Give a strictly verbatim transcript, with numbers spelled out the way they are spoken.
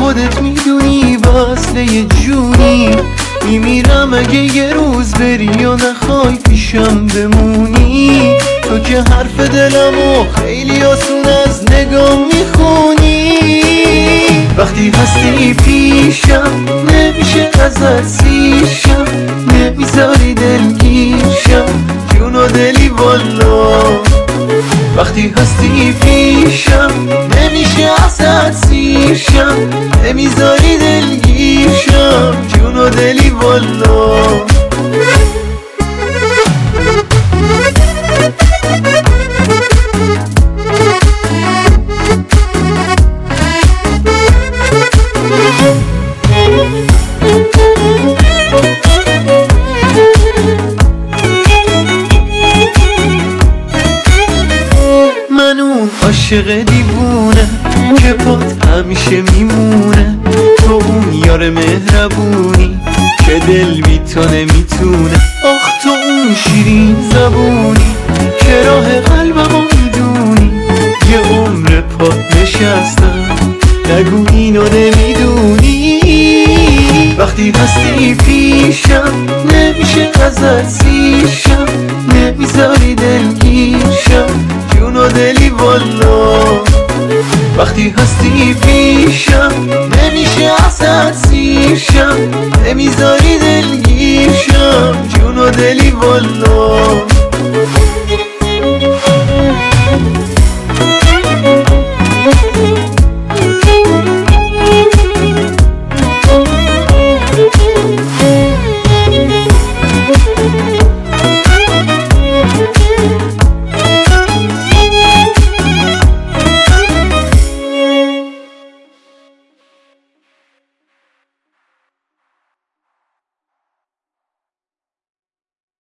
خودت میدونی وصله جونی، میمیرم اگه یه روز بری و نخوای پیشم بمونی. تو که حرف دلمو خیلی آسون از نگاه میخونی، وقتی هستی پیشم نمیشه ازت سیرشم، نمیذاری دلگیرشم جون و دلی والا. وقتی هستی پیشم نمیشه ازت سیرشم، نمیذاری دلگیرشم جون و دلی والا. من اون عاشق دیوونه که پات همیشه میمونه، تو اون یار مهربونی که دل بی تو نمیتونه. آخ تو اون شیرین زبونی که راه قلبمو میدونی، یه عمر پات نشستم نگو اینو نمیدونی. وقتی هستی پیشم نمیشه ازت سیرشم، نمیذاری دلگیرشم جون و دلی والا. وقتی هستی پیشم نمیشه